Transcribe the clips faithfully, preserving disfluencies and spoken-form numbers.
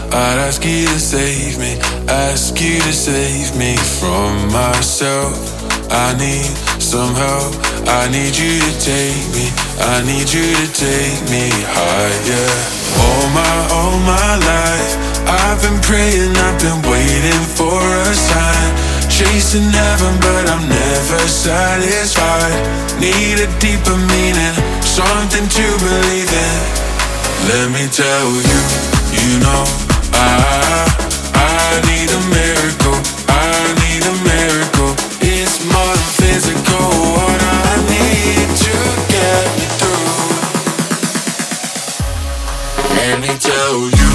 I'd ask you to save me, ask you to save me from myself. I need some help, I need you to take me, I need you to take me higher. All my, all my life, I've been praying, I've been waiting for a sign. Chasing heaven, but I'm never satisfied. Need a deeper meaning, something to believe in. Let me tell you, you know I, I need a miracle, I need a miracle. It's more than physical, what I need to get me through. Let me tell you.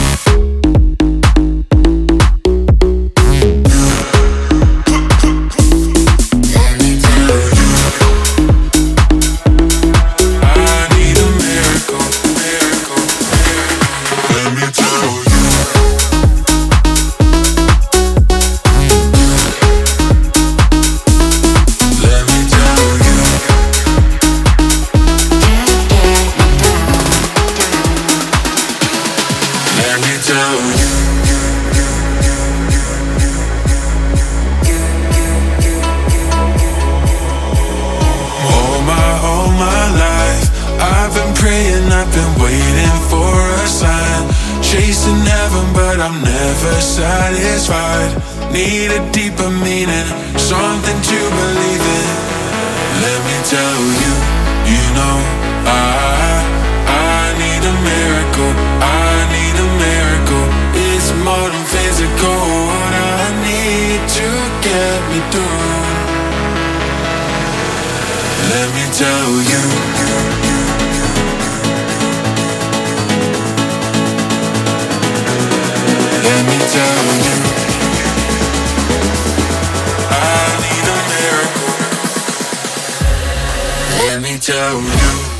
Satisfied, need a deeper meaning, something to believe in. Let me tell you, you know I, I need a miracle, I need a miracle. It's more than physical, what I need to get me through. Let me tell you. Let me tell you, I need a miracle. Let me tell you.